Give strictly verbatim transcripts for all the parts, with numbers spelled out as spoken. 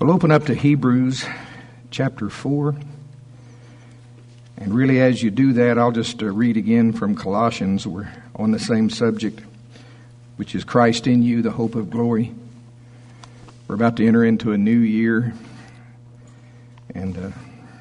We'll open up to Hebrews chapter four. And really, as you do that, I'll just uh, read again from Colossians. We're on the same subject, which is Christ in you, the hope of glory. We're about to enter into a new year. And uh,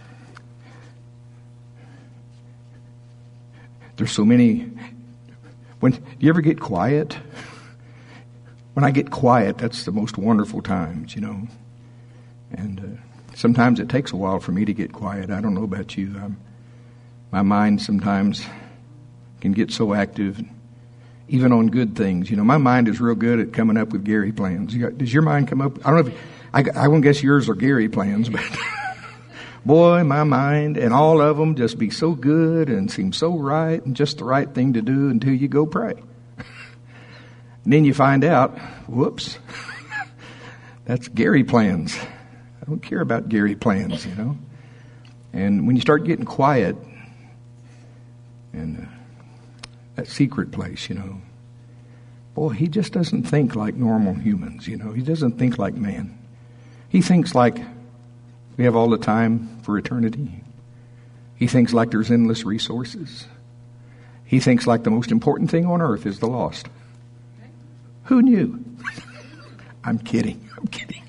there's so many. When do you ever get quiet? When I get quiet, that's the most wonderful times, you know. And uh, sometimes it takes a while for me to get quiet. I don't know about you. I'm, my mind sometimes can get so active, even on good things. You know, my mind is real good at coming up with Gary plans. You got, does your mind come up? I don't know if I, I won't guess yours are Gary plans, but boy, my mind and all of them just be so good and seem so right and just the right thing to do until you go pray. And then you find out, whoops, that's Gary plans. I don't care about Gary plans, you know. And when you start getting quiet and uh, that secret place, you know, boy, he just doesn't think like normal humans, you know. He doesn't think like man. He thinks like we have all the time for eternity. He thinks like there's endless resources. He thinks like the most important thing on earth is the lost. Who knew? I'm kidding. I'm kidding.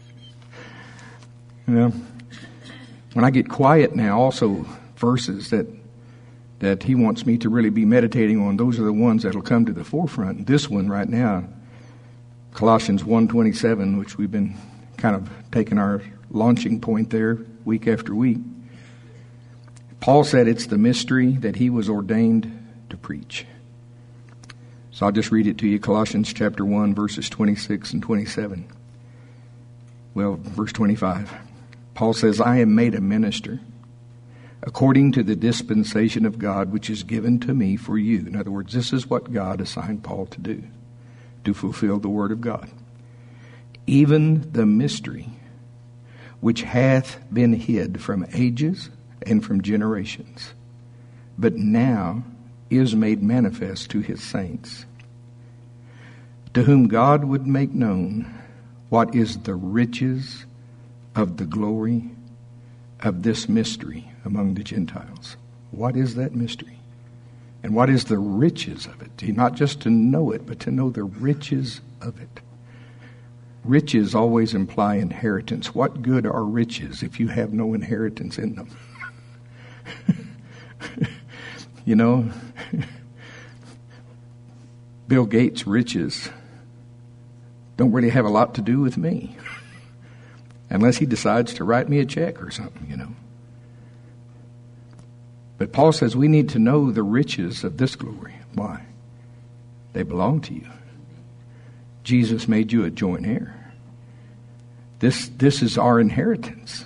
You know, when I get quiet now, also verses that that he wants me to really be meditating on, those are the ones that will come to the forefront. And this one right now, Colossians one twenty-seven, which we've been kind of taking our launching point there week after week. Paul said it's the mystery that he was ordained to preach. So I'll just read it to you, Colossians chapter one, verses twenty-six and twenty-seven. Well, verse twenty-five. Paul says, I am made a minister according to the dispensation of God which is given to me for you. In other words, this is what God assigned Paul to do, to fulfill the word of God. Even the mystery which hath been hid from ages and from generations, but now is made manifest to his saints, to whom God would make known what is the riches of the glory of this mystery among the Gentiles. What is that mystery? And what is the riches of it? Not just to know it, but to know the riches of it. Riches always imply inheritance. What good are riches if you have no inheritance in them? You know, Bill Gates' riches don't really have a lot to do with me. Unless he decides to write me a check or something, you know. But Paul says we need to know the riches of this glory. Why? They belong to you. Jesus made you a joint heir. This, this is our inheritance.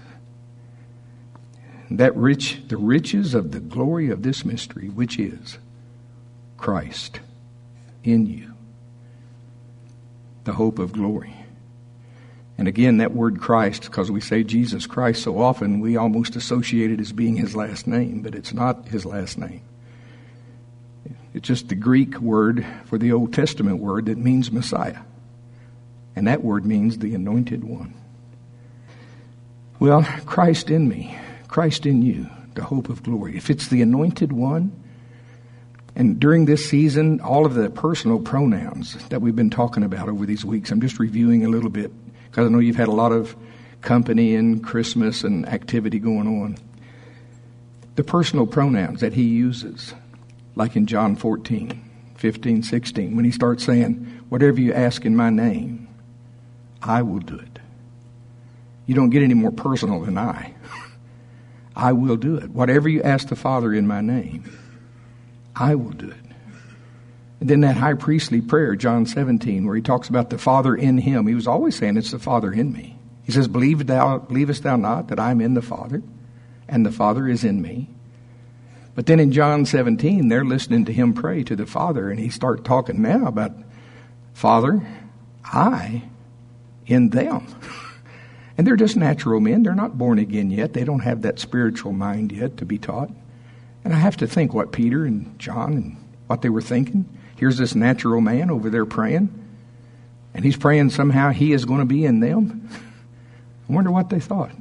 That rich, the riches of the glory of this mystery, which is Christ in you, the hope of glory. And again, that word Christ, because we say Jesus Christ so often, we almost associate it as being his last name, but it's not his last name. It's just the Greek word for the Old Testament word that means Messiah. And that word means the anointed one. Well, Christ in me, Christ in you, the hope of glory. If it's the anointed one, and during this season, all of the personal pronouns that we've been talking about over these weeks, I'm just reviewing a little bit, because I know you've had a lot of company and Christmas and activity going on. The personal pronouns that he uses, like in John fourteen, fifteen, sixteen, when he starts saying, whatever you ask in my name, I will do it. You don't get any more personal than I. I will do it. Whatever you ask the Father in my name, I will do it. And then that high priestly prayer, John seventeen, where he talks about the Father in him. He was always saying it's the Father in me. He says, Believe thou, believest thou not that I am in the Father, and the Father is in me? But then in John seventeen, they're listening to him pray to the Father, and he starts talking now about, Father, I in them. And they're just natural men. They're not born again yet. They don't have that spiritual mind yet to be taught. And I have to think what Peter and John and what they were thinking. Here's this natural man over there praying, and he's praying somehow he is going to be in them. I wonder what they thought.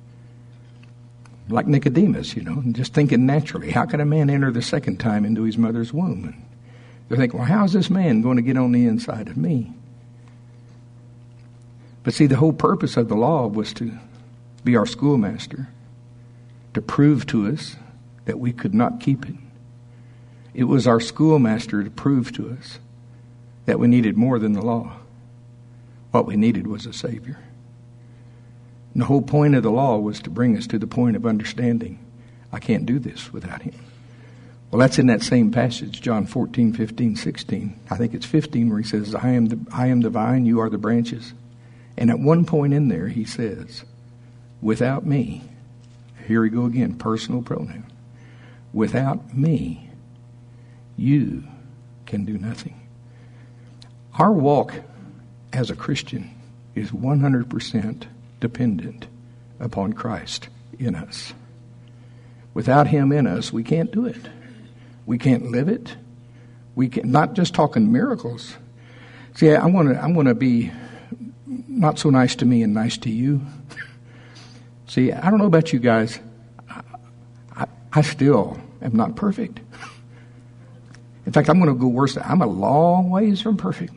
Like Nicodemus, you know, just thinking naturally. How can a man enter the second time into his mother's womb? And they're thinking, well, how's this man going to get on the inside of me? But see, the whole purpose of the law was to be our schoolmaster, to prove to us that we could not keep it. It was our schoolmaster to prove to us that we needed more than the law. What we needed was a Savior. And the whole point of the law was to bring us to the point of understanding, I can't do this without him. Well, that's in that same passage, John fourteen, fifteen, sixteen. I think it's fifteen where he says, I am the, I am the vine, you are the branches. And at one point in there, he says, without me, here we go again, personal pronoun. Without me, you can do nothing. Our walk as a Christian is one hundred percent dependent upon Christ in us. Without him in us, we can't do it. We can't live it. We can not just talking miracles. See, I want to I want to be not so nice to me and nice to you. See, I don't know about you guys. I, I, I still am not perfect. In fact, I'm going to go worse. I'm a long ways from perfect.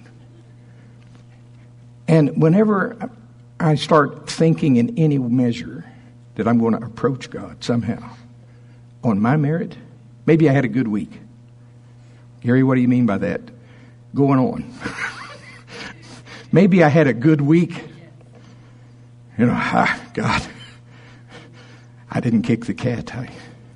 And whenever I start thinking in any measure that I'm going to approach God somehow on my merit, maybe I had a good week. Gary, what do you mean by that? Going on. Maybe I had a good week. You know, ah, God, I didn't kick the cat. I,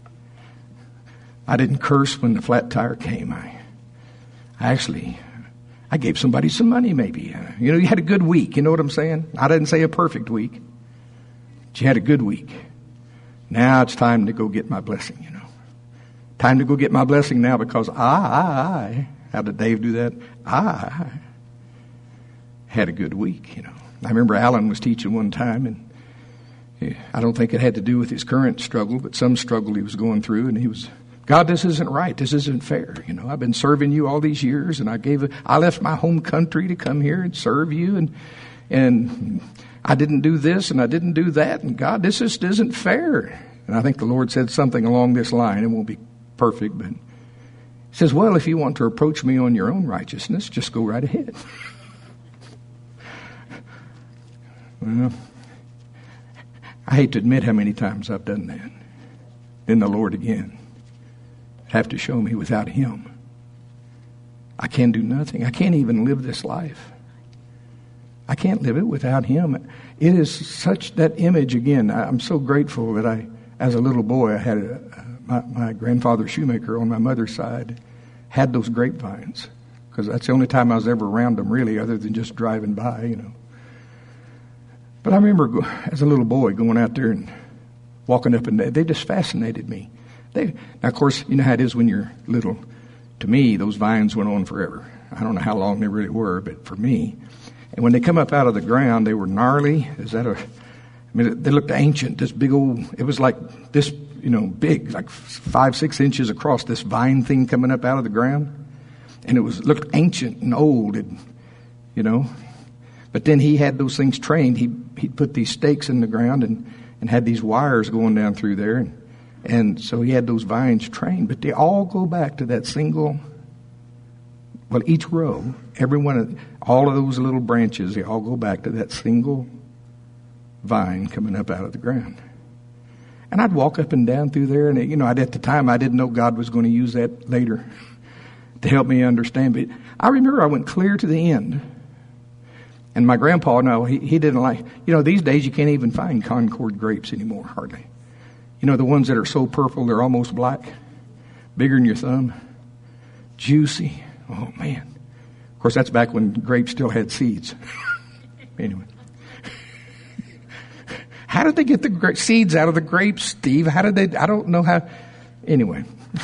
I didn't curse when the flat tire came. I, I actually, I gave somebody some money maybe. Uh, you know, you had a good week. You know what I'm saying? I didn't say a perfect week. But you had a good week. Now it's time to go get my blessing, you know. Time to go get my blessing now because I, I, I, how did Dave do that? I had a good week, you know. I remember Alan was teaching one time, and I don't think it had to do with his current struggle, but some struggle he was going through, and he was, God, this isn't right. This isn't fair. You know, I've been serving you all these years, and I gave, a, I left my home country to come here and serve you, and and I didn't do this, and I didn't do that, and God, this just isn't fair. And I think the Lord said something along this line. It won't be perfect, but he says, well, if you want to approach me on your own righteousness, just go right ahead. Well, I hate to admit how many times I've done that. Then the Lord again have to show me without him, I can do nothing. I can't even live this life. I can't live it without him. It is such that image again. I'm so grateful that I, as a little boy, I had a, my, my grandfather shoemaker on my mother's side had those grapevines because that's the only time I was ever around them really, other than just driving by, you know. But I remember as a little boy going out there and walking up and they just fascinated me. They, now, of course, you know how it is when you're little. To me, those vines went on forever. I don't know how long they really were, but for me. And when they come up out of the ground, they were gnarly. Is that a, I mean, they looked ancient, this big old, it was like this, you know, big, like five, six inches across, this vine thing coming up out of the ground. And it was looked ancient and old, and, you know. But then he had those things trained. He he'd put these stakes in the ground and, and had these wires going down through there. And, and so he had those vines trained. But they all go back to that single, well, each row, every one of, all of those little branches, they all go back to that single vine coming up out of the ground. And I'd walk up and down through there. And, you know, I'd, at the time, I didn't know God was going to use that later to help me understand. But I remember I went clear to the end. And my grandpa, no, he, he didn't like, you know, these days you can't even find Concord grapes anymore, hardly. You know, the ones that are so purple, they're almost black, bigger than your thumb, juicy. Oh, man. Of course, that's back when grapes still had seeds. Anyway. How did they get the gra- seeds out of the grapes, Steve? How did they, I don't know how. Anyway.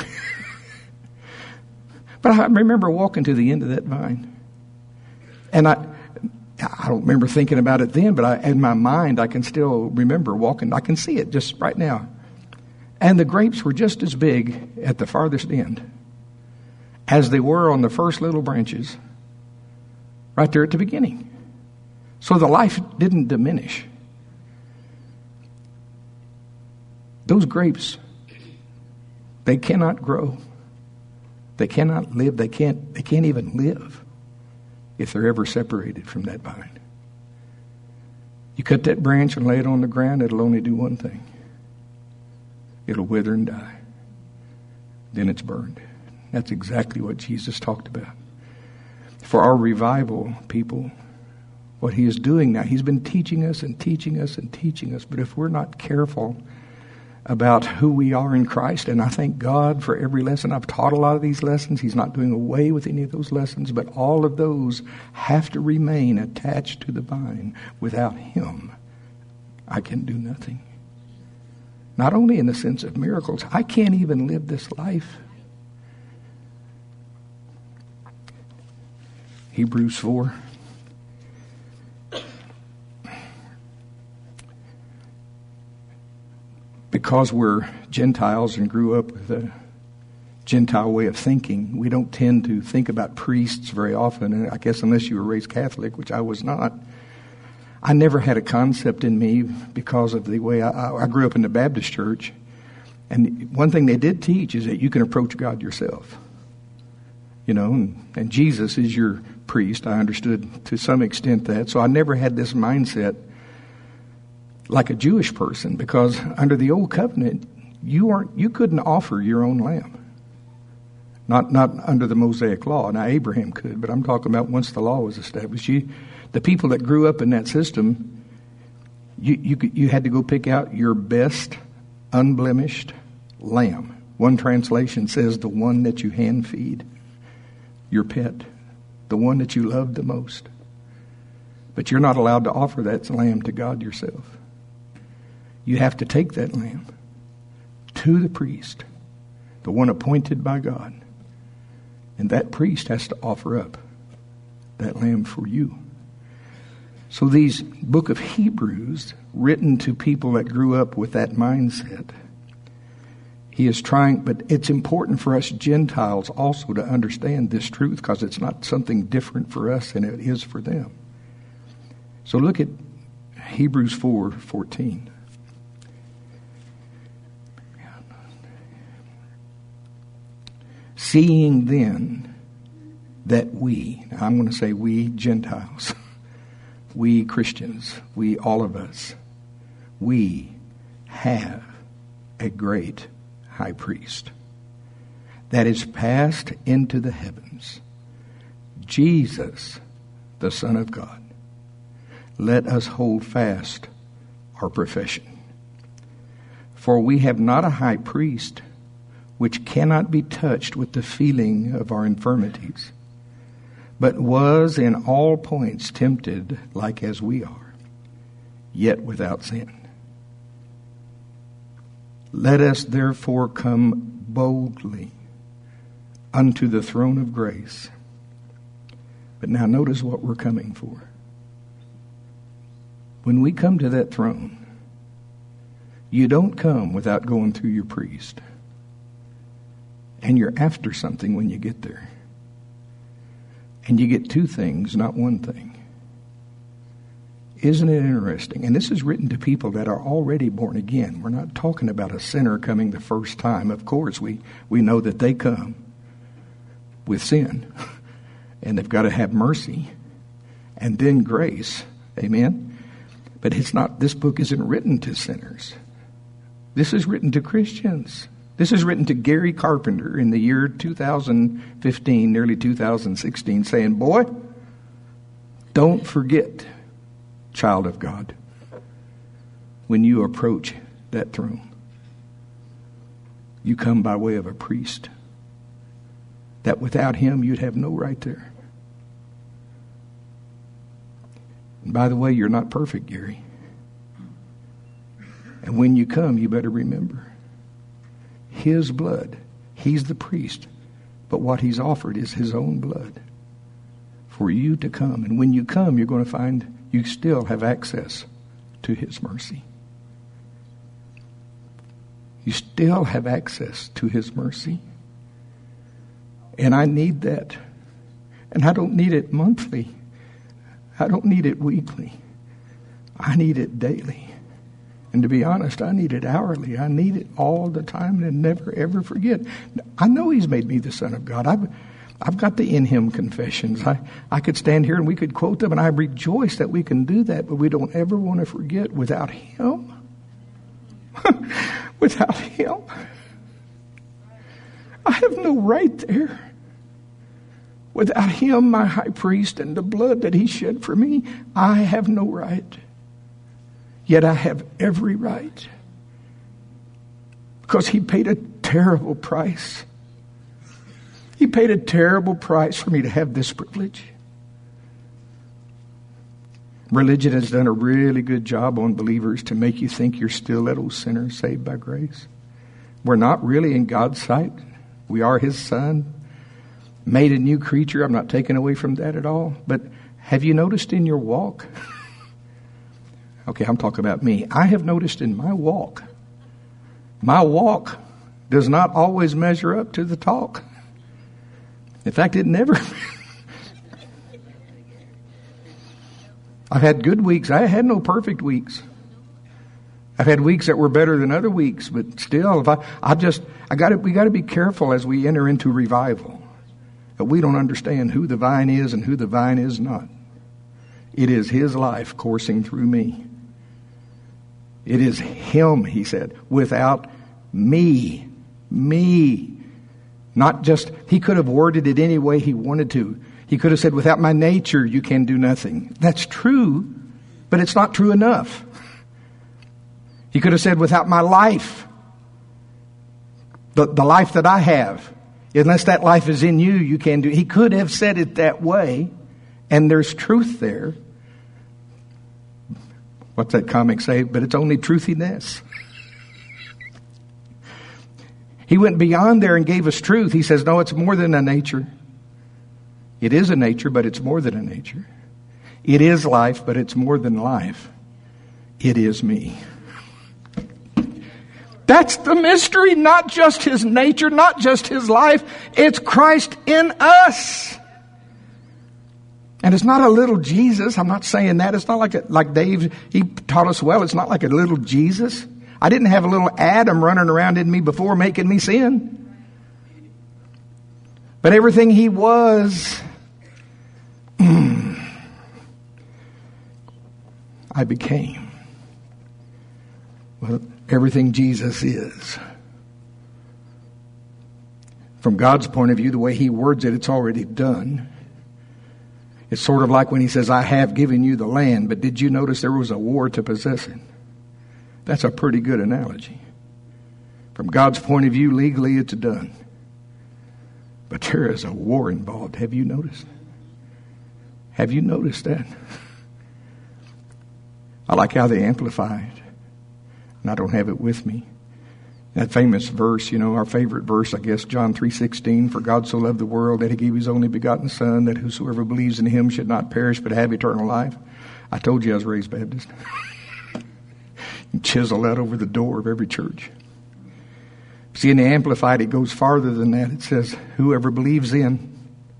But I remember walking to the end of that vine. And I, I don't remember thinking about it then, but I, in my mind, I can still remember walking. I can see it just right now. And the grapes were just as big at the farthest end as they were on the first little branches right there at the beginning. So the life didn't diminish. Those grapes, they cannot grow. They cannot live. They can't, they can't even live if they're ever separated from that vine. You cut that branch and lay it on the ground, it'll only do one thing. It'll wither and die. Then it's burned. That's exactly what Jesus talked about. For our revival, people, what he is doing now, he's been teaching us and teaching us and teaching us. But if we're not careful about who we are in Christ, and I thank God for every lesson. I've taught a lot of these lessons. He's not doing away with any of those lessons, but all of those have to remain attached to the vine. Without him, I can do nothing. Not only in the sense of miracles, I can't even live this life. Hebrews four. Because we're Gentiles and grew up with a Gentile way of thinking, we don't tend to think about priests very often. And I guess unless you were raised Catholic, which I was not, I never had a concept in me because of the way I, I grew up in the Baptist church. And one thing they did teach is that you can approach God yourself. You know, and, and Jesus is your priest. I understood to some extent that. So I never had this mindset like a Jewish person, because under the old covenant, you weren't, you couldn't offer your own lamb. Not not under the Mosaic law. Now Abraham could, but I'm talking about once the law was established. You, the people that grew up in that system, you you you had to go pick out your best, unblemished lamb. One translation says the one that you hand feed, your pet, the one that you love the most. But you're not allowed to offer that lamb to God yourself. You have to take that lamb to the priest, the one appointed by God. And that priest has to offer up that lamb for you. So these book of Hebrews, written to people that grew up with that mindset, he is trying, but it's important for us Gentiles also to understand this truth, because it's not something different for us than it is for them. So look at Hebrews four fourteen. Seeing then that we, now I'm going to say we Gentiles, we Christians, we all of us, we have a great high priest that is passed into the heavens, Jesus, the Son of God. Let us hold fast our profession. For we have not a high priest which cannot be touched with the feeling of our infirmities, but was in all points tempted like as we are, yet without sin. Let us therefore come boldly unto the throne of grace. But now notice what we're coming for. When we come to that throne, you don't come without going through your priest. And you're after something when you get there. And you get two things, not one thing. Isn't it interesting? And this is written to people that are already born again. We're not talking about a sinner coming the first time. Of course, we, we know that they come with sin. And they've got to have mercy. And then grace. Amen? But it's not, this book isn't written to sinners. This is written to Christians. This is written to Gary Carpenter in the year two thousand fifteen, nearly two thousand sixteen, saying, boy, don't forget, child of God, when you approach that throne, you come by way of a priest, that without him you'd have no right there. And by the way, you're not perfect, Gary. And when you come, you better remember, his blood, he's the priest, but what he's offered is his own blood for you to come. And when you come, you're going to find you still have access to his mercy. You still have access to his mercy. And I need that. And I don't need it monthly. I don't need it weekly. I need it daily. And to be honest, I need it hourly. I need it all the time and never, ever forget. I know He's made me the Son of God. I've, I've got the in Him confessions. I, I could stand here and we could quote them, and I rejoice that we can do that, but we don't ever want to forget without Him. Without Him, I have no right there. Without Him, my high priest, and the blood that He shed for me, I have no right. Yet I have every right. Because He paid a terrible price. He paid a terrible price for me to have this privilege. Religion has done a really good job on believers to make you think you're still that old sinner saved by grace. We're not really in God's sight. We are His Son, made a new creature. I'm not taking away from that at all. But have you noticed in your walk? Okay, I'm talking about me. I have noticed in my walk, my walk does not always measure up to the talk. In fact, it never. I've had good weeks. I had no perfect weeks. I've had weeks that were better than other weeks, but still, if I, I just, I got to, we got to be careful as we enter into revival that we don't understand who the vine is and who the vine is not. It is His life coursing through me. It is Him, He said, without me, me. Not just, He could have worded it any way He wanted to. He could have said, without my nature, you can do nothing. That's true, but it's not true enough. He could have said, without my life, the, the life that I have, unless that life is in you, you can do. He could have said it that way, and there's truth there. What's that comic say? But it's only truthiness. He went beyond there and gave us truth. He says, no, it's more than a nature. It is a nature, but it's more than a nature. It is life, but it's more than life. It is me. That's the mystery, not just His nature, not just His life. It's Christ in us. And it's not a little Jesus. I'm not saying that. It's not like a, like Dave, he taught us well. It's not like a little Jesus. I didn't have a little Adam running around in me before making me sin. But everything He was, I became. Well, everything Jesus is. From God's point of view, the way He words it, it's already done. It's sort of like when He says, I have given you the land, but did you notice there was a war to possess it? That's a pretty good analogy. From God's point of view, legally it's done. But there is a war involved. Have you noticed? Have you noticed that? I like how they amplify it. And I don't have it with me. That famous verse, you know, our favorite verse, I guess, John three sixteen, for God so loved the world that He gave His only begotten Son, that whosoever believes in Him should not perish but have eternal life. I told you I was raised Baptist. Chisel that over the door of every church. See, in the Amplified, it goes farther than that. It says, whoever believes in,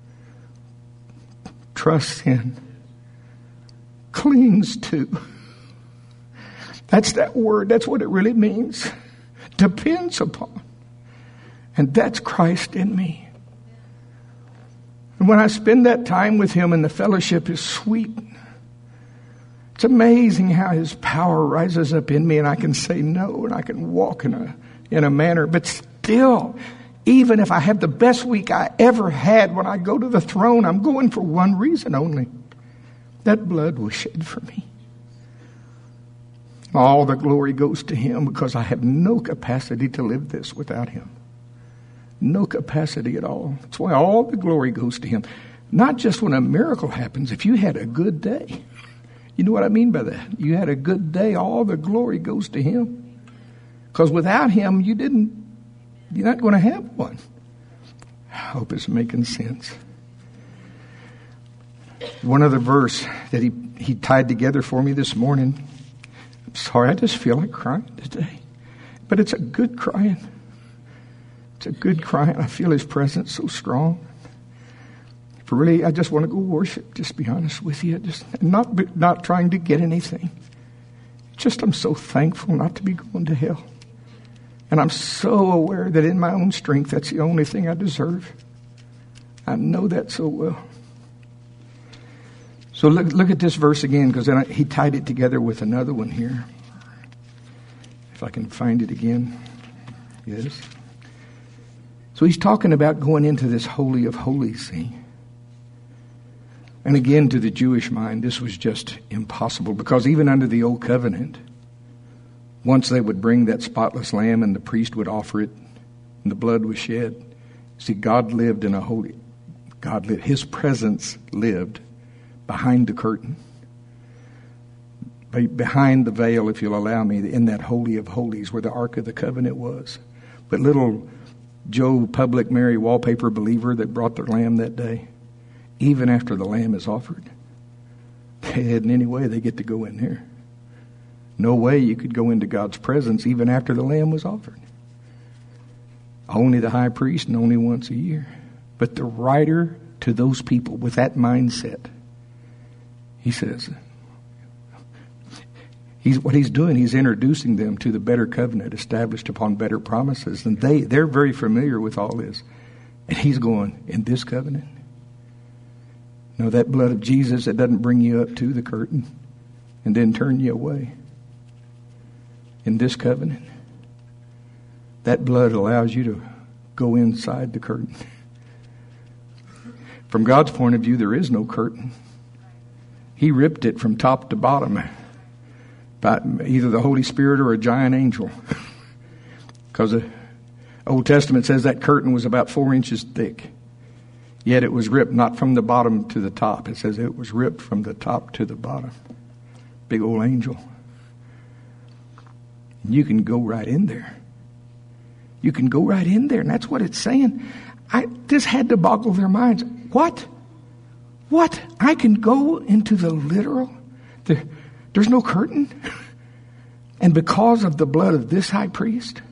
trusts in, clings to. That's that word. That's what it really means. Depends upon. And that's Christ in me. And when I spend that time with Him and the fellowship is sweet, it's amazing how His power rises up in me and I can say no and I can walk in a in a manner. But still, even if I have the best week I ever had, when I go to the throne, I'm going for one reason only. That blood was shed for me. All the glory goes to Him because I have no capacity to live this without Him. No capacity at all. That's why all the glory goes to Him. Not just when a miracle happens. If you had a good day. You know what I mean by that? You had a good day, all the glory goes to Him. Because without Him, you didn't, you're not going to have one. I hope it's making sense. One other verse that he, he tied together for me this morning. I'm sorry, I just feel like crying today. But it's a good crying. It's a good crying. I feel His presence so strong. For really, I just want to go worship, just be honest with you. Just not, not trying to get anything. just I'm so thankful not to be going to hell. And I'm so aware that in my own strength, that's the only thing I deserve. I know that so well. So look, look at this verse again, because then I, he tied it together with another one here. If I can find it again. Yes. So he's talking about going into this Holy of Holies, see? And again, to the Jewish mind, this was just impossible, because even under the Old Covenant, once they would bring that spotless lamb and the priest would offer it and the blood was shed. See, God lived in a holy, God lived, His presence lived behind the curtain, behind the veil, if you'll allow me, in that Holy of Holies where the Ark of the Covenant was. But little Joe Public Mary wallpaper believer that brought the lamb that day, even after the lamb is offered, they hadn't any way they get to go in there. No way you could go into God's presence even after the lamb was offered. Only the high priest, and only once a year. But the writer to those people with that mindset, he says, he's what he's doing, he's introducing them to the better covenant established upon better promises. And they, they're very familiar with all this. And he's going, in this covenant? No, that blood of Jesus that doesn't bring you up to the curtain and then turn you away. In this covenant, that blood allows you to go inside the curtain. From God's point of view, there is no curtain. He ripped it from top to bottom by either the Holy Spirit or a giant angel. Because the Old Testament says that curtain was about four inches thick. Yet it was ripped not from the bottom to the top. It says it was ripped from the top to the bottom. Big old angel. You can go right in there. You can go right in there. And that's what it's saying. I, this had to boggle their minds. What? What? I can go into the literal? The, there's no curtain? And because of the blood of this high priest,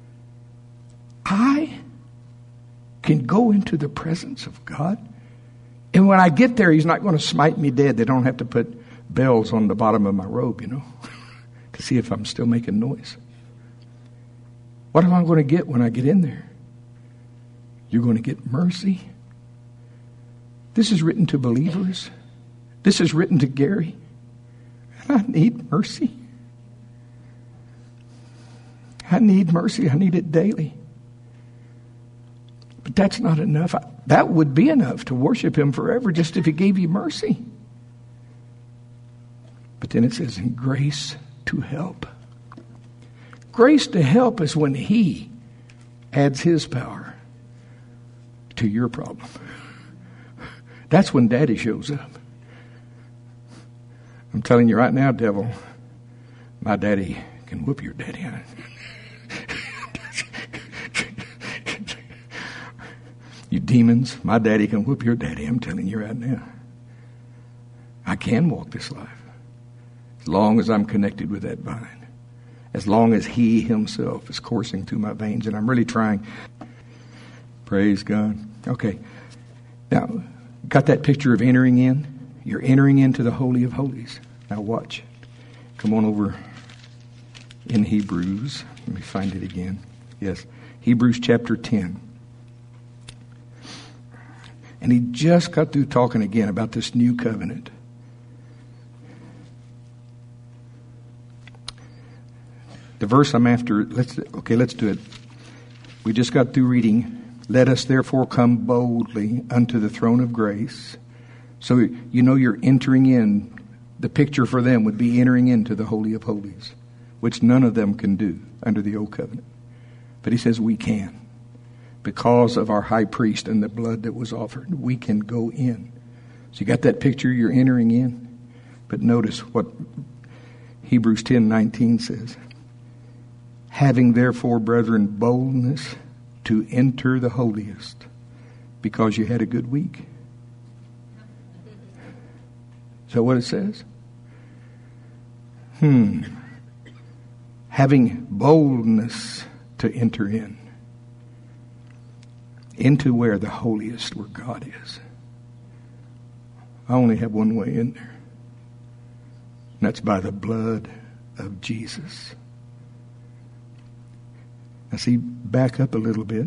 I can go into the presence of God? And when I get there, He's not going to smite me dead. They don't have to put bells on the bottom of my robe, you know, to see if I'm still making noise. What am I going to get when I get in there? You're going to get mercy. This is written to believers. This is written to Gary. I need mercy. I need mercy. I need it daily. But that's not enough. That would be enough to worship Him forever, just if He gave you mercy. But then it says, in grace to help. Grace to help is when He adds His power to your problem. That's when Daddy shows up. I'm telling you right now, devil, my daddy can whoop your daddy. You demons, my daddy can whoop your daddy. I'm telling you right now. I can walk this life as long as I'm connected with that vine. As long as He Himself is coursing through my veins. And I'm really trying. Praise God. Okay. Now, got that picture of entering in? You're entering into the Holy of Holies. Now watch. Come on over in Hebrews. Let me find it again. Yes. Hebrews chapter ten. And he just got through talking again about this new covenant. The verse I'm after, let's okay, let's do it. We just got through reading, let us therefore come boldly unto the throne of grace. So you know you're entering in. The picture for them would be entering into the Holy of Holies, which none of them can do under the old covenant. But he says we can. Because of our high priest and the blood that was offered, we can go in. So you got that picture, you're entering in. But notice what Hebrews ten nineteen says. Having therefore, brethren, boldness to enter the holiest, because you had a good week. Is that what it says? Hmm. Having boldness to enter in. Into where the holiest, where God is. I only have one way in there. And that's by the blood of Jesus. Now see, back up a little bit.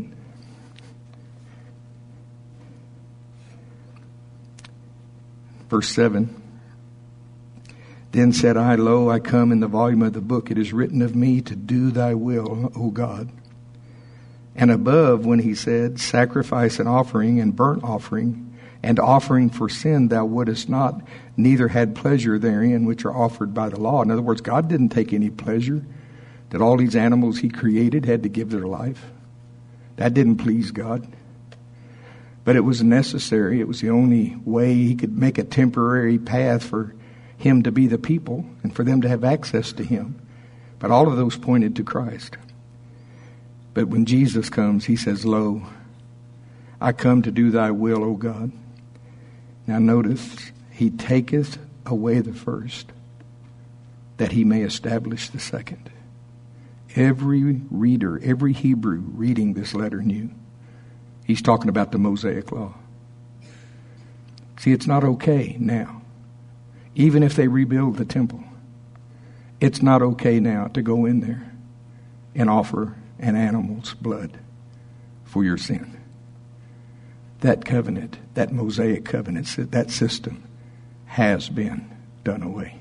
Verse seven. Then said I, Lo, I come in the volume of the book. It is written of me to do thy will, O God. And above, when he said, Sacrifice and offering and burnt offering and offering for sin thou wouldest not, neither had pleasure therein, which are offered by the law. In other words, God didn't take any pleasure that all these animals he created had to give their life. That didn't please God. But it was necessary. It was the only way he could make a temporary path for him to be the people and for them to have access to him. But all of those pointed to Christ. But when Jesus comes, he says, Lo, I come to do thy will, O God. Now notice, he taketh away the first, that he may establish the second. Every reader, every Hebrew reading this letter knew. He's talking about the Mosaic law. See, it's not okay now. Even if they rebuild the temple, it's not okay now to go in there and offer an animal's blood for your sin. That covenant, that Mosaic covenant, that system has been done away.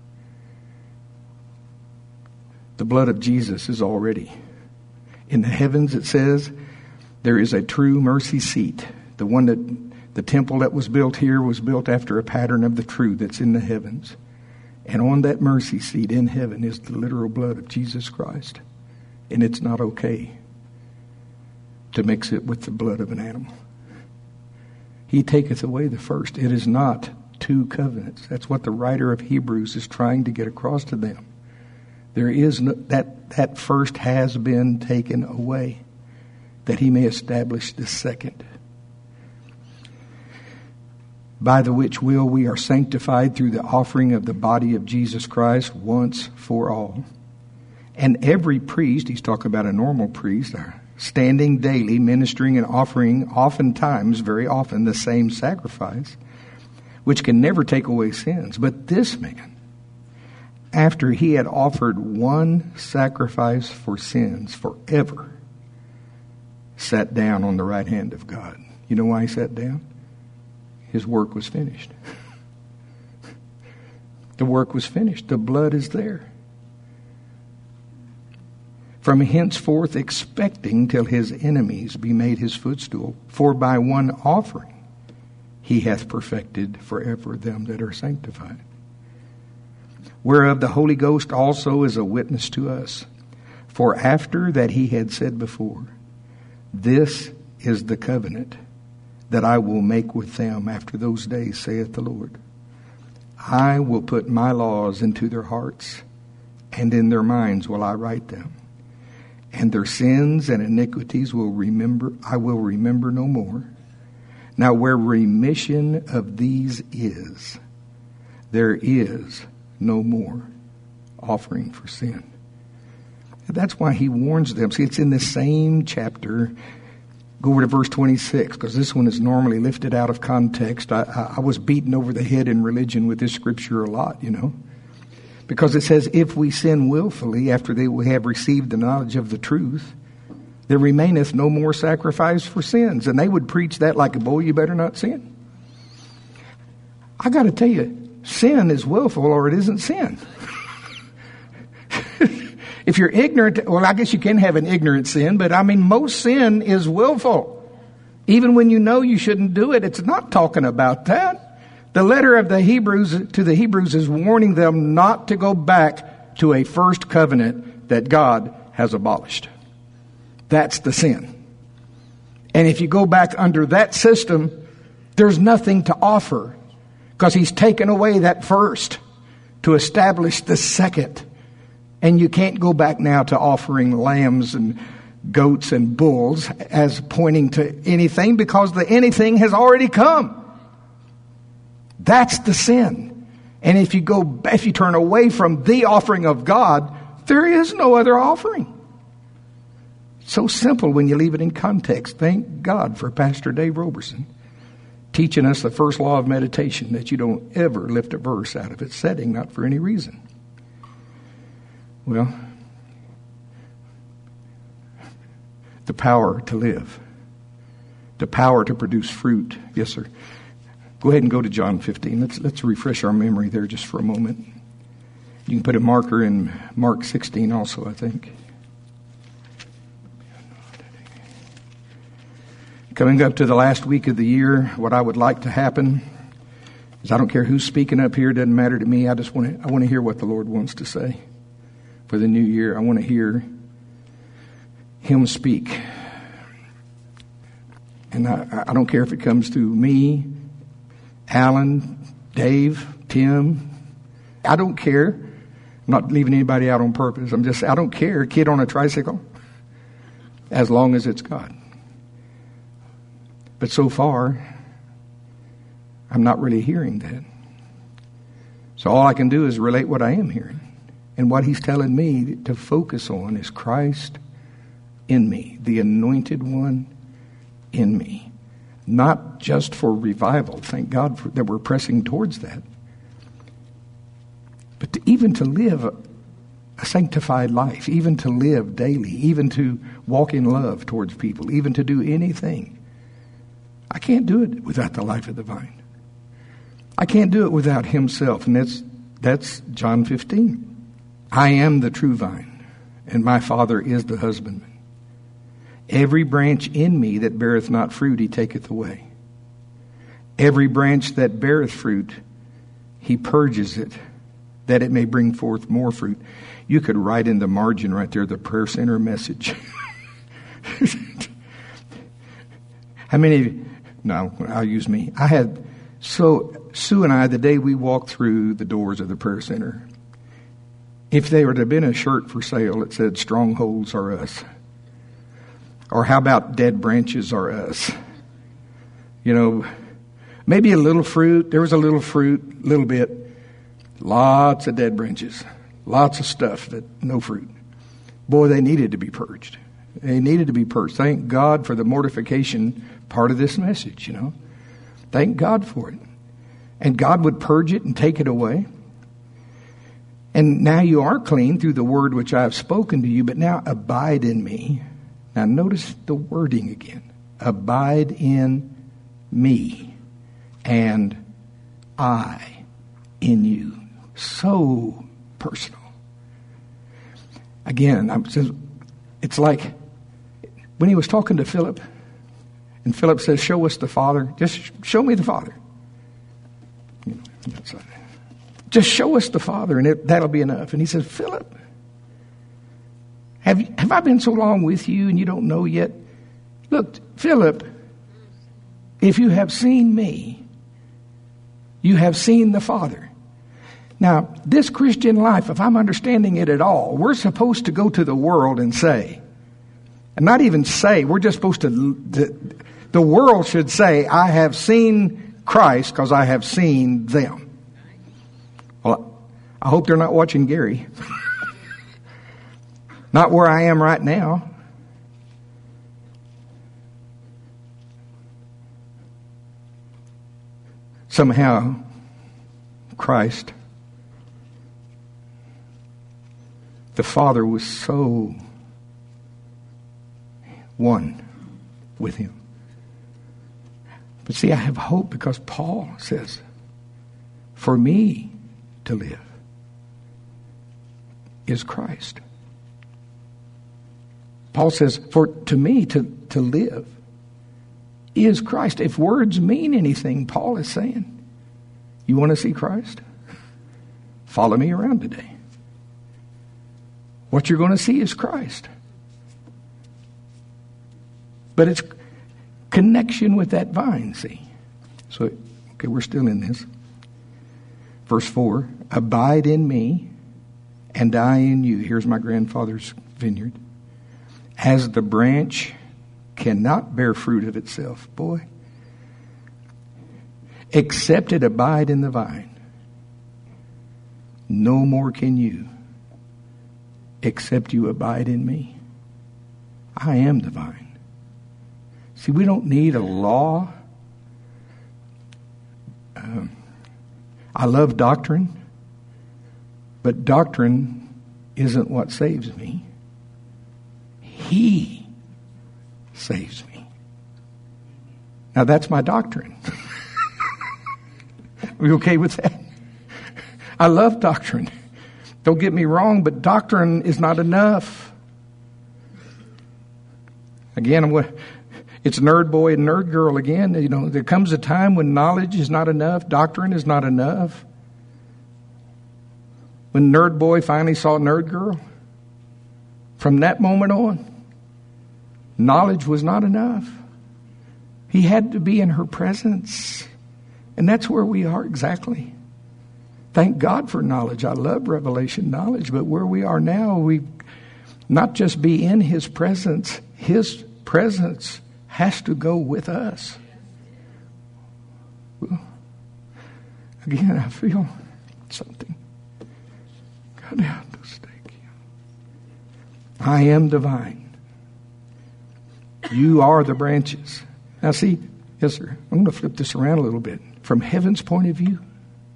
The blood of Jesus is already. In the heavens, it says, there is a true mercy seat. The one that The temple that was built here was built after a pattern of the true that's in the heavens. And on that mercy seat in heaven is the literal blood of Jesus Christ. And it's not okay to mix it with the blood of an animal. He taketh away the first. It is not two covenants. That's what the writer of Hebrews is trying to get across to them. There is no, that, that first has been taken away, that he may establish the second. By the which will we are sanctified through the offering of the body of Jesus Christ once for all. And every priest, he's talking about a normal priest, standing daily, ministering and offering oftentimes, very often, the same sacrifice, which can never take away sins. But this man, after he had offered one sacrifice for sins forever, sat down on the right hand of God. You know why he sat down? His work was finished. The work was finished. The blood is there. From henceforth expecting till his enemies be made his footstool. For by one offering he hath perfected forever them that are sanctified. Whereof the Holy Ghost also is a witness to us. For after that he had said before, This is the covenant that I will make with them after those days, saith the Lord. I will put my laws into their hearts, and in their minds will I write them. And their sins and iniquities will remember, I will remember no more. Now where remission of these is, there is no more offering for sin. And that's why he warns them. See, it's in the same chapter. Go over to verse twenty-six, because this one is normally lifted out of context. I, I, I was beaten over the head in religion with this scripture a lot, you know. Because it says, if we sin willfully after they have received the knowledge of the truth, there remaineth no more sacrifice for sins. And they would preach that like, boy, you better not sin. I got to tell you, sin is willful or it isn't sin. If you're ignorant, well, I guess you can have an ignorant sin, but I mean, most sin is willful. Even when you know you shouldn't do it, it's not talking about that. The letter of the Hebrews to the Hebrews is warning them not to go back to a first covenant that God has abolished. That's the sin. And if you go back under that system, there's nothing to offer because he's taken away that first to establish the second. And you can't go back now to offering lambs and goats and bulls as pointing to anything because the anything has already come. That's the sin. And if you go, if you turn away from the offering of God, there is no other offering. So simple when you leave it in context. Thank God for Pastor Dave Roberson teaching us the first law of meditation, that you don't ever lift a verse out of its setting, not for any reason. Well, the power to live. The power to produce fruit. Yes, sir. Go ahead and go to John fifteen. Let's let's refresh our memory there just for a moment. You can put a marker in Mark sixteen also, I think. Coming up to the last week of the year, what I would like to happen is, I don't care who's speaking up here, it doesn't matter to me. I just want to I want to hear what the Lord wants to say for the new year. I want to hear Him speak. And I, I don't care if it comes to me, Alan, Dave, Tim. I don't care. I'm not leaving anybody out on purpose. I'm just, I don't care. A kid on a tricycle, as long as it's God. But so far, I'm not really hearing that. So all I can do is relate what I am hearing. And what He's telling me to focus on is Christ in me, the anointed one in me. Not just for revival, thank God for, that we're pressing towards that, but to, even to live a, a sanctified life, even to live daily, even to walk in love towards people, even to do anything. I can't do it without the life of the vine. I can't do it without Himself, and that's that's John fifteen. I am the true vine, and my Father is the husbandman. Every branch in me that beareth not fruit, He taketh away. Every branch that beareth fruit, He purges it, that it may bring forth more fruit. You could write in the margin right there, the prayer center message. How many of you, no, I'll use me. I had, so Sue and I, the day we walked through the doors of the prayer center, if there would have been a shirt for sale that said, "Strongholds are us," or how about "Dead branches are us"? You know, maybe a little fruit. There was a little fruit, a little bit. Lots of dead branches. Lots of stuff that no fruit. Boy, they needed to be purged. They needed to be purged. Thank God for the mortification part of this message, you know. Thank God for it. And God would purge it and take it away. And now you are clean through the word which I have spoken to you, but now abide in me. Now notice the wording again. Abide in me, and I in you. So personal. Again, I'm just, it's like when He was talking to Philip, and Philip says, "Show us the Father. Just show me the Father. You know, that's like, just show us the Father, and it, that'll be enough." And He says, "Philip, Have, have I been so long with you and you don't know yet? Look, Philip, if you have seen me, you have seen the Father." Now, this Christian life, if I'm understanding it at all, we're supposed to go to the world and say, and not even say, we're just supposed to, the, the world should say, "I have seen Christ because I have seen them." Well, I hope they're not watching Gary. Not where I am right now. Somehow, Christ, the Father, was so one with Him. But see, I have hope because Paul says, "For me to live is Christ." Paul says, for to me to, to live is Christ. If words mean anything, Paul is saying, you want to see Christ? Follow me around today. What you're going to see is Christ. But it's connection with that vine, see. So, okay, we're still in this. Verse four, abide in me and I in you. Here's my grandfather's vineyard. As the branch cannot bear fruit of itself, boy, except it abide in the vine, no more can you, except you abide in me. I am the vine. See, we don't need a law. Um, I love doctrine, but doctrine isn't what saves me. He saves me. Now that's my doctrine. Are we okay with that? I love doctrine. Don't get me wrong, but doctrine is not enough. Again, I'm going, it's nerd boy and nerd girl again. You know, there comes a time when knowledge is not enough, doctrine is not enough. When nerd boy finally saw nerd girl, from that moment on, knowledge was not enough. He had to be in her presence. And that's where we are exactly. Thank God for knowledge. I love revelation knowledge. But where we are now, we not just be in His presence. His presence has to go with us. Again, I feel something. God, I am the vine. You are the branches. Now see, yes sir, I'm going to flip this around a little bit. From heaven's point of view,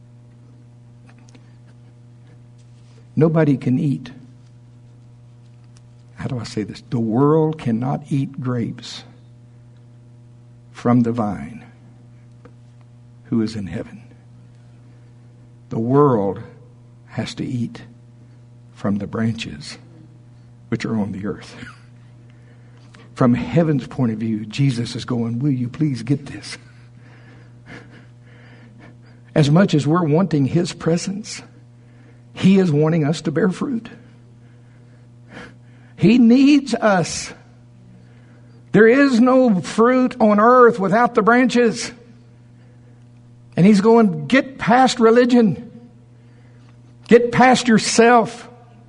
nobody can eat. How do I say this? The world cannot eat grapes from the vine who is in heaven. The world has to eat from the branches which are on the earth. From heaven's point of view, Jesus is going, will you please get this? As much as we're wanting His presence, He is wanting us to bear fruit. He needs us. There is no fruit on earth without the branches. And He's going, get past religion. Get past yourself.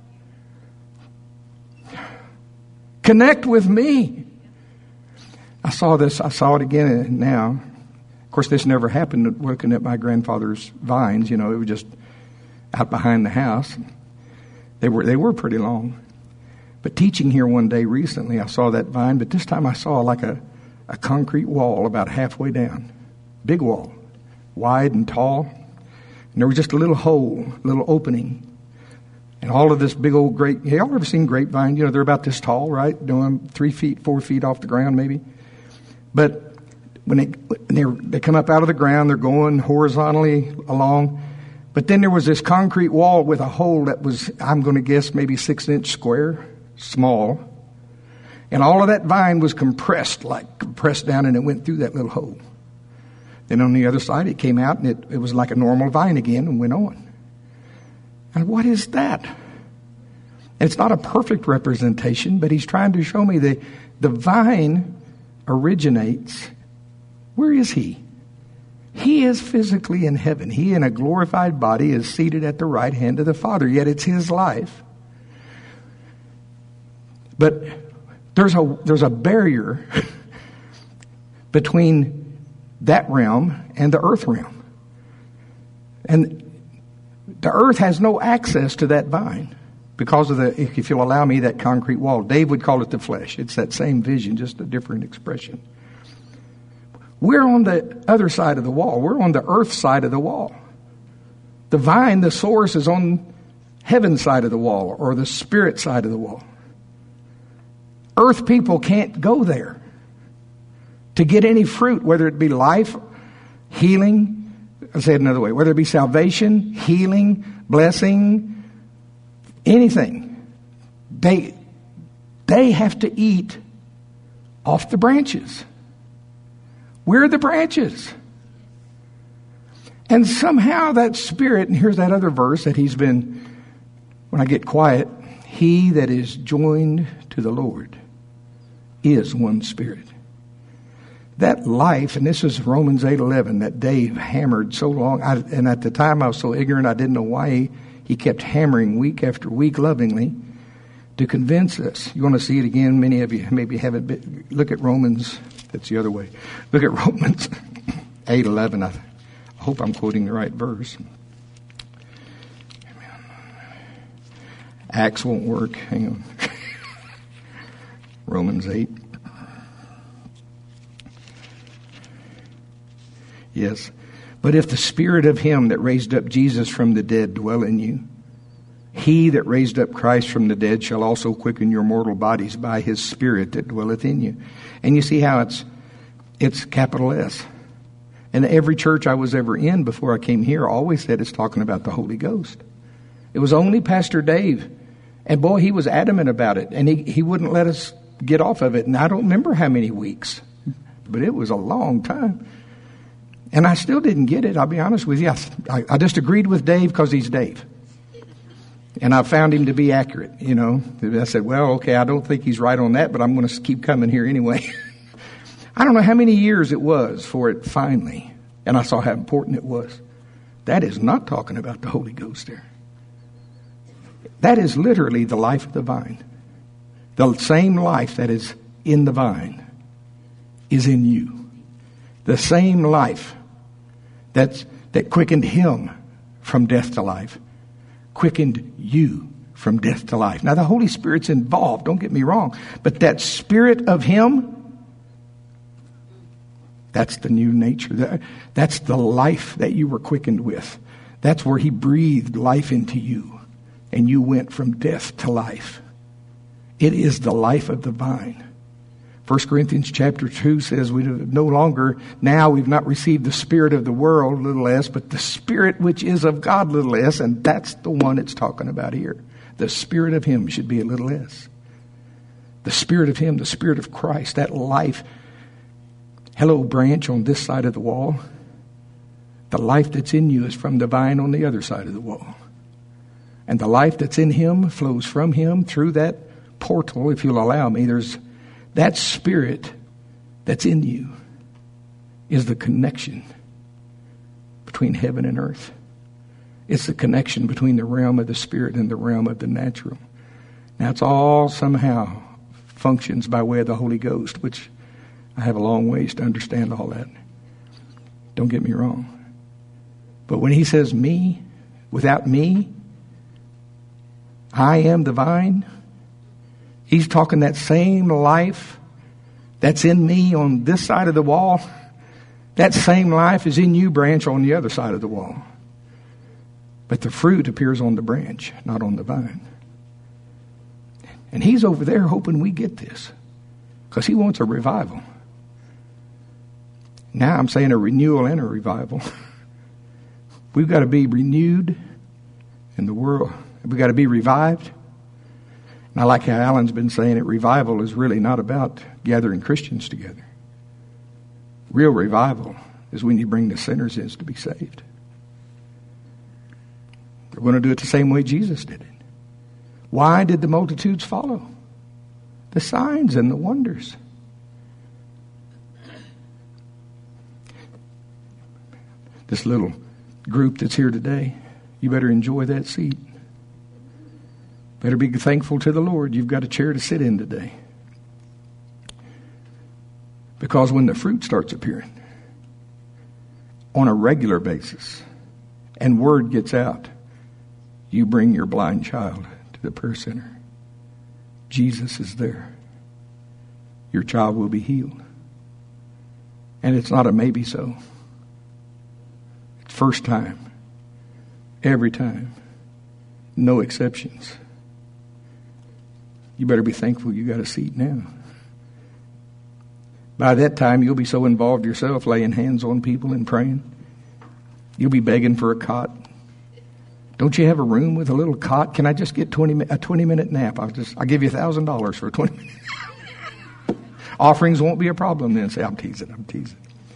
Connect with me. I saw this, I saw it again now. Of course, this never happened looking at my grandfather's vines. You know, it was just out behind the house. They were they were pretty long. But teaching here one day recently, I saw that vine, but this time I saw like a, a concrete wall about halfway down. Big wall, wide and tall. And there was just a little hole, a little opening. And all of this big old grape, y'all ever seen grapevine? You know, they're about this tall, right? Doing three feet, four feet off the ground maybe. But when they when they they come up out of the ground, they're going horizontally along. But then there was this concrete wall with a hole that was, I'm going to guess, maybe six inch square, small. And all of that vine was compressed, like compressed down, and it went through that little hole. Then on the other side, it came out, and it, it was like a normal vine again and went on. And what is that? And it's not a perfect representation, but he's trying to show me that the vine originates. Where is he? He is physically in heaven. He, in a glorified body, is seated at the right hand of the Father. Yet it's his life. But there's a there's a barrier between that realm and the earth realm. And the earth has no access to that vine because of the, if you'll allow me, that concrete wall. Dave would call it the flesh. It's that same vision, just a different expression. We're on the other side of the wall. We're on the earth side of the wall. The vine, the source, is on heaven's side of the wall or the spirit side of the wall. Earth people can't go there to get any fruit, whether it be life, healing, I'll say it another way, whether it be salvation, healing, blessing, anything. They, they have to eat off the branches. We're the branches. And somehow that spirit, and here's that other verse that he's been, when I get quiet, he that is joined to the Lord is one spirit. That life, and this is Romans eight eleven, that Dave hammered so long, I, and at the time I was so ignorant, I didn't know why he, he kept hammering week after week lovingly to convince us. You want to see it again? Many of you maybe haven't been. Look at Romans, that's the other way. Look at Romans eight eleven. I hope I'm quoting the right verse. Acts won't work. Hang on. Romans eight. Yes. But if the spirit of him that raised up Jesus from the dead dwell in you, He that raised up Christ from the dead shall also quicken your mortal bodies by his Spirit that dwelleth in you. And you see how it's it's capital S. And every church I was ever in before I came here always said it's talking about the Holy Ghost. It was only Pastor Dave. And boy, he was adamant about it. And he, he wouldn't let us get off of it. And I don't remember how many weeks. But it was a long time. And I still didn't get it. I'll be honest with you. I, I just agreed with Dave because he's Dave. And I found him to be accurate, you know. I said, well, okay, I don't think he's right on that, but I'm going to keep coming here anyway. I don't know how many years it was for it finally. And I saw how important it was. That is not talking about the Holy Ghost there. That is literally the life of the vine. The same life that is in the vine is in you. The same life that's, that quickened him from death to life quickened you from death to life. Now the Holy Spirit's involved, don't get me wrong, but that Spirit of him, that's the new nature. That's the life that you were quickened with. That's where he breathed life into you and you went from death to life. It is the life of the vine. First Corinthians chapter two says we no longer, now we've not received the spirit of the world, little s, but the Spirit which is of God, little s, and that's the one it's talking about here. The Spirit of him should be a little s. The Spirit of him, the Spirit of Christ, that life. Hello, branch on this side of the wall. The life that's in you is from the vine on the other side of the wall. And the life that's in him flows from him through that portal, if you'll allow me. There's that Spirit that's in you is the connection between heaven and earth. It's the connection between the realm of the Spirit and the realm of the natural. Now, it's all somehow functions by way of the Holy Ghost, which I have a long ways to understand all that. Don't get me wrong. But when he says me, without me, I am the vine, he's talking that same life that's in me on this side of the wall. That same life is in you, branch, on the other side of the wall. But the fruit appears on the branch, not on the vine. And he's over there hoping we get this because he wants a revival. Now I'm saying a renewal and a revival. We've got to be renewed in the world. We've got to be revived. And I like how Alan's been saying it. Revival is really not about gathering Christians together. Real revival is when you bring the sinners in to be saved. We're going to do it the same way Jesus did it. Why did the multitudes follow? The signs and the wonders. This little group that's here today, you better enjoy that seat. Better be thankful to the Lord you've got a chair to sit in today. Because when the fruit starts appearing on a regular basis and word gets out, you bring your blind child to the prayer center. Jesus is there. Your child will be healed. And it's not a maybe so. It's first time. Every time. No exceptions. You better be thankful you got a seat now. By that time, you'll be so involved yourself, laying hands on people and praying. You'll be begging for a cot. Don't you have a room with a little cot? Can I just get twenty a twenty-minute nap? I'll just I'll give you a thousand dollars for a twenty minute. Offerings won't be a problem then. Say, I'm teasing. I'm teasing.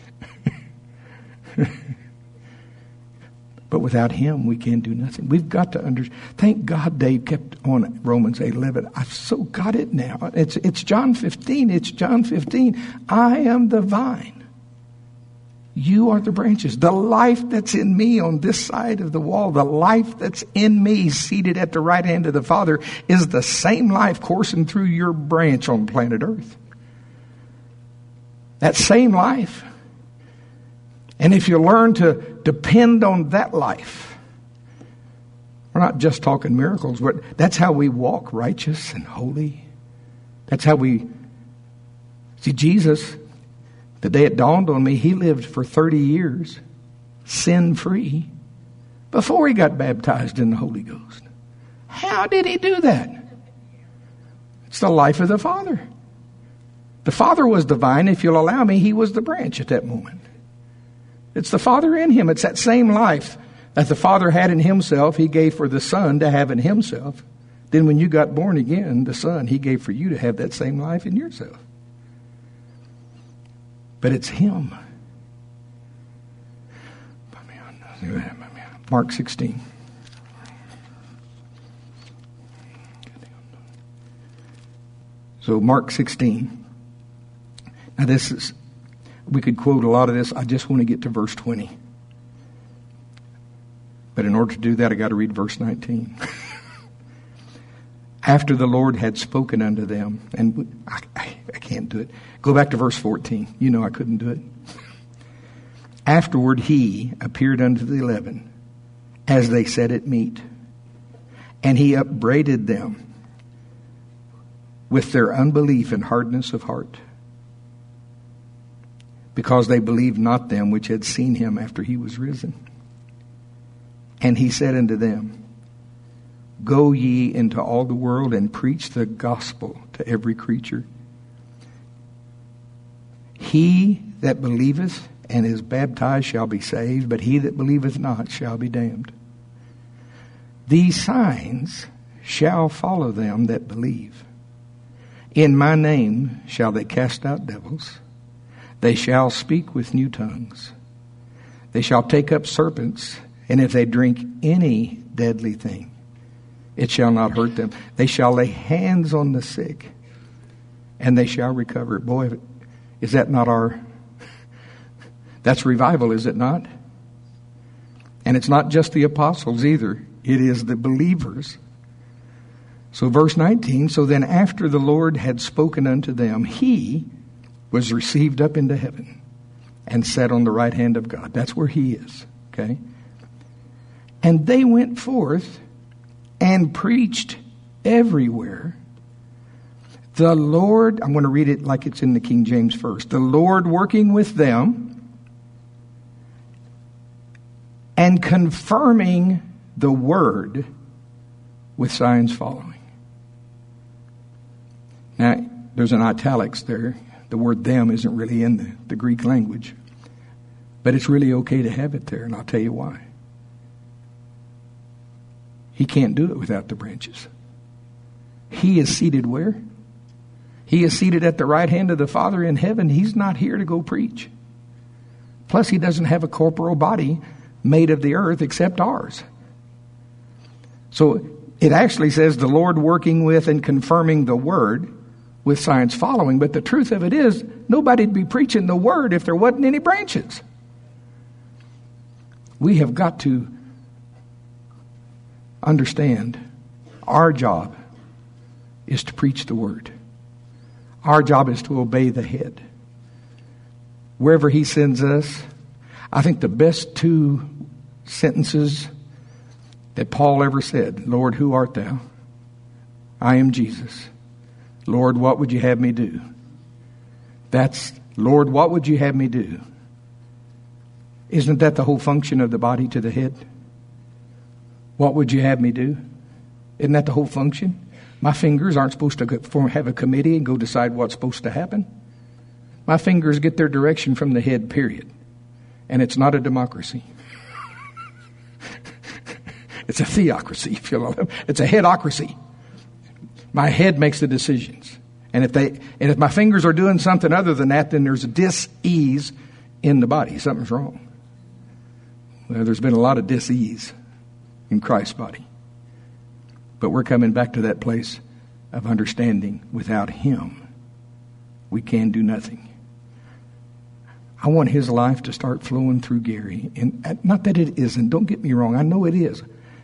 But without him, we can't do nothing. We've got to understand. Thank God Dave kept on Romans eight eleven. I've so got it now. It's it's John fifteen. It's John fifteen. I am the vine. You are the branches. The life that's in me on this side of the wall, the life that's in me seated at the right hand of the Father is the same life coursing through your branch on planet Earth. That same life. And if you learn to depend on that life, we're not just talking miracles, but that's how we walk righteous and holy. That's how we see Jesus. The day it dawned on me, he lived for thirty years, sin-free, before he got baptized in the Holy Ghost. How did he do that? It's the life of the Father. The Father was the vine. If you'll allow me, he was the branch at that moment. It's the Father in him. It's that same life that the Father had in himself, he gave for the Son to have in himself. Then when you got born again, the Son, he gave for you to have that same life in yourself. But it's him. Mark sixteen. So Mark sixteen. Now this is, we could quote a lot of this. I just want to get to verse twenty. But in order to do that, I got to read verse nineteen. After the Lord had spoken unto them, and I, I, I can't do it. Go back to verse fourteen. You know I couldn't do it. Afterward he appeared unto the eleven, as they sat at meat, and he upbraided them with their unbelief and hardness of heart, because they believed not them which had seen him after he was risen. And he said unto them, Go ye into all the world and preach the gospel to every creature. He that believeth and is baptized shall be saved, but he that believeth not shall be damned. These signs shall follow them that believe. In my name shall they cast out devils. They shall speak with new tongues. They shall take up serpents, and if they drink any deadly thing, it shall not hurt them. They shall lay hands on the sick, and they shall recover. Boy, is that not our... That's revival, is it not? And it's not just the apostles either. It is the believers. So verse nineteen, so then after the Lord had spoken unto them, he was received up into heaven and sat on the right hand of God. That's where he is. Okay? And they went forth and preached everywhere. The Lord, I'm going to read it like it's in the King James first. The Lord working with them and confirming the word with signs following. Now, there's an italics there. The word them isn't really in the, the Greek language. But it's really okay to have it there, and I'll tell you why. He can't do it without the branches. He is seated where? He is seated at the right hand of the Father in heaven. He's not here to go preach. Plus, he doesn't have a corporal body made of the earth except ours. So it actually says the Lord working with and confirming the word with signs following. But the truth of it is, nobody'd be preaching the word if there wasn't any branches. We have got to understand our job is to preach the word. Our job is to obey the head. Wherever he sends us, I think the best two sentences that Paul ever said, Lord, who art thou? I am Jesus. Lord, what would you have me do? That's, Lord, what would you have me do? Isn't that the whole function of the body to the head? What would you have me do? Isn't that the whole function? My fingers aren't supposed to have a committee and go decide what's supposed to happen. My fingers get their direction from the head, period. And it's not a democracy. It's a theocracy, if you will. It's a headocracy. My head makes the decisions. And if they and if my fingers are doing something other than that, then there's a dis-ease in the body. Something's wrong. Well, there's been a lot of dis-ease in Christ's body. But we're coming back to that place of understanding without him, we can do nothing. I want his life to start flowing through Gary. And not that it isn't. Don't get me wrong. I know it is.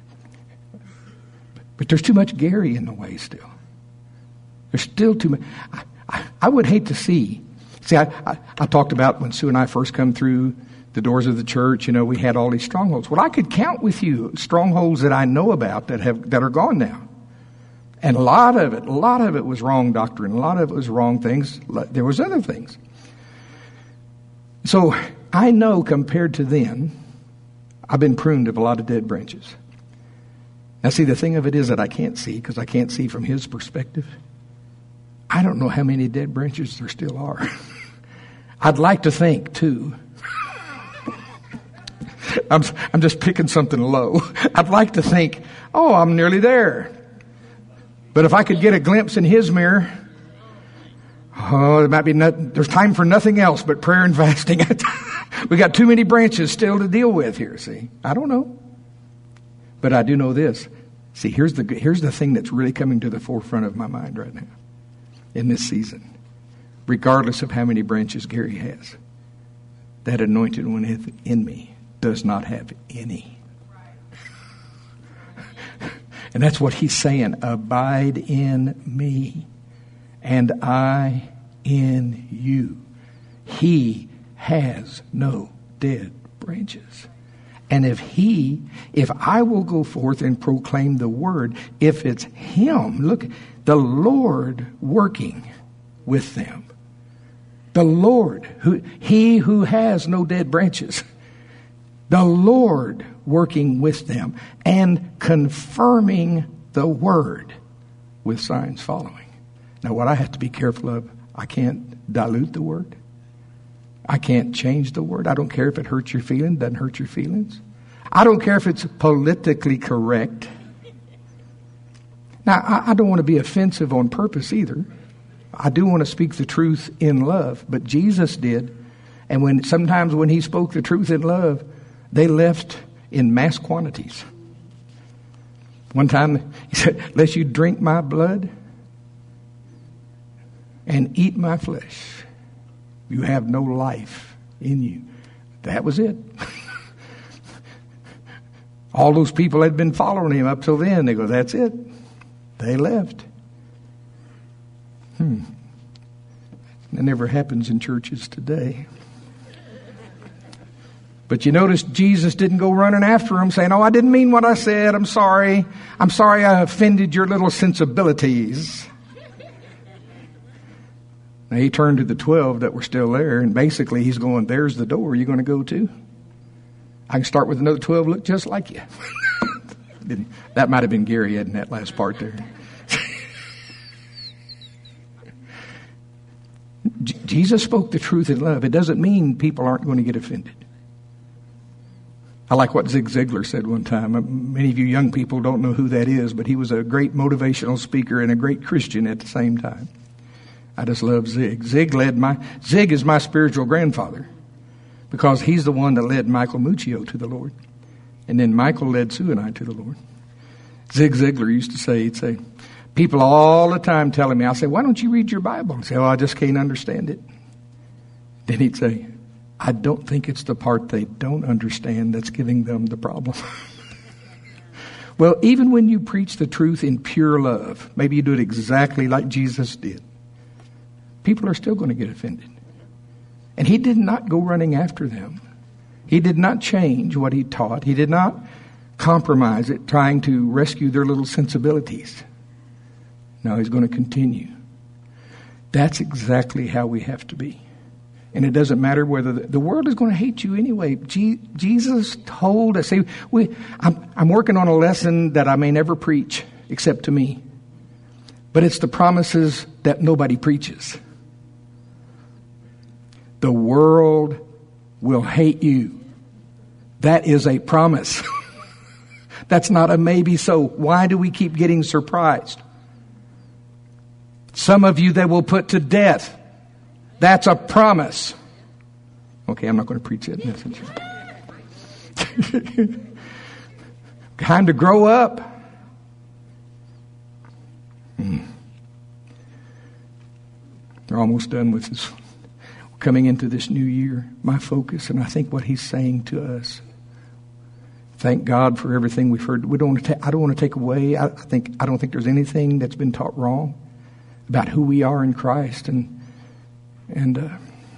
But there's too much Gary in the way still. There's still too much. I, I, I would hate to see. See, I, I, I talked about when Sue and I first come through the doors of the church, you know, we had all these strongholds. Well, I could count with you strongholds that I know about that have that are gone now. And a lot of it, a lot of it was wrong doctrine. A lot of it was wrong things. There was other things. So I know compared to then, I've been pruned of a lot of dead branches. Now, see, the thing of it is that I can't see because I can't see from his perspective. I don't know how many dead branches there still are. I'd like to think, too. I'm, I'm just picking something low. I'd like to think, oh, I'm nearly there. But if I could get a glimpse in his mirror, oh, there might be not, there's time for nothing else but prayer and fasting. We got too many branches still to deal with here, see. I don't know. But I do know this. See, here's the here's the thing that's really coming to the forefront of my mind right now in this season. Regardless of how many branches Gary has, that anointed one in me does not have any. And that's what he's saying. Abide in me, and I in you. He has no dead branches. And if he, if I will go forth and proclaim the word, if it's him, look, the Lord working with them. The Lord, who he who has no dead branches. The Lord working with them and confirming the word with signs following. Now, what I have to be careful of, I can't dilute the word. I can't change the word. I don't care if it hurts your feelings, doesn't hurt your feelings. I don't care if it's politically correct. Now, I, I don't want to be offensive on purpose either. I do want to speak the truth in love, but Jesus did. And when sometimes when he spoke the truth in love, they left in mass quantities. One time he said, "Unless you drink my blood and eat my flesh, you have no life in you." That was it. All those people had been following him up till then. They go, that's it. They left. Hmm. That never happens in churches today. But you notice Jesus didn't go running after him saying, "Oh, I didn't mean what I said. I'm sorry. I'm sorry I offended your little sensibilities." Now, he turned to the twelve that were still there, and basically he's going, "There's the door. You're going to go to? I can start with another twelve, look just like you." That might have been Gary adding that last part there. J- Jesus spoke the truth in love. It doesn't mean people aren't going to get offended. I like what Zig Ziglar said one time. Many of you young people don't know who that is, but he was a great motivational speaker and a great Christian at the same time. I just love Zig. Zig led my Zig is my spiritual grandfather because he's the one that led Michael Muccio to the Lord. And then Michael led Sue and I to the Lord. Zig Ziglar used to say, he'd say, people all the time telling me, I'll say, "Why don't you read your Bible?" I'd say, "Oh, I just can't understand it." Then he'd say, "I don't think it's the part they don't understand that's giving them the problem." Well, even when you preach the truth in pure love, maybe you do it exactly like Jesus did, people are still going to get offended. And he did not go running after them. He did not change what he taught. He did not compromise it, trying to rescue their little sensibilities. No, he's going to continue. That's exactly how we have to be. And it doesn't matter whether the, the world is going to hate you anyway. Je, Jesus told us. See, we, I'm, I'm working on a lesson that I may never preach except to me. But it's the promises that nobody preaches. The world will hate you. That is a promise. That's not a maybe so. Why do we keep getting surprised? Some of you they will put to death. That's a promise. Okay, I'm not going to preach that message. Time to grow up. Mm. We're almost done with this. Coming into this new year, my focus, and I think what he's saying to us. Thank God for everything we've heard. We don't want to ta- I don't want to take away. I, I think I don't think there's anything that's been taught wrong about who we are in Christ, and and uh,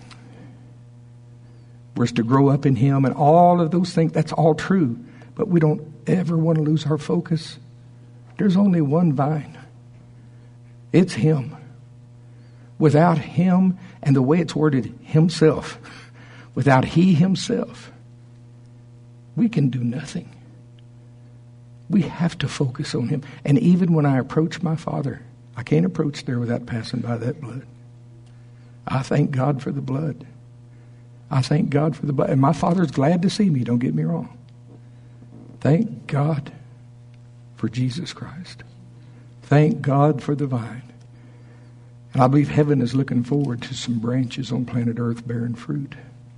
we're to grow up in Him, and all of those things. That's all true, but we don't ever want to lose our focus. There's only one vine. It's Him. Without Him, and the way it's worded, Himself, without He Himself, we can do nothing. We have to focus on him. And even when I approach my Father, I can't approach there without passing by that blood. I thank God for the blood. I thank God for the blood. And my Father's glad to see me, don't get me wrong. Thank God for Jesus Christ. Thank God for the vine. And I believe heaven is looking forward to some branches on planet Earth bearing fruit.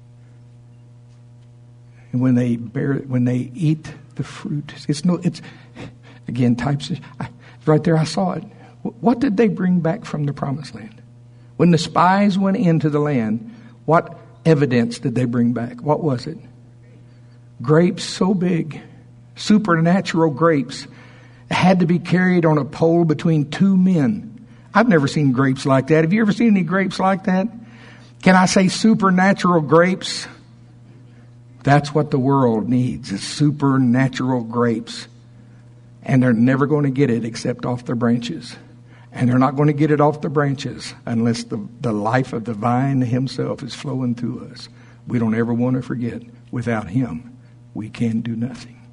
And when they bear, when they eat the fruit, it's no, it's again types. Of, I, right there, I saw it. What did they bring back from the promised land? When the spies went into the land, what evidence did they bring back? What was it? Grapes so big, supernatural grapes, had to be carried on a pole between two men. I've never seen grapes like that. Have you ever seen any grapes like that? Can I say supernatural grapes? That's what the world needs, is supernatural grapes. And they're never going to get it except off their branches. And they're not going to get it off the branches unless the, the life of the vine himself is flowing through us. We don't ever want to forget, without him, we can do nothing.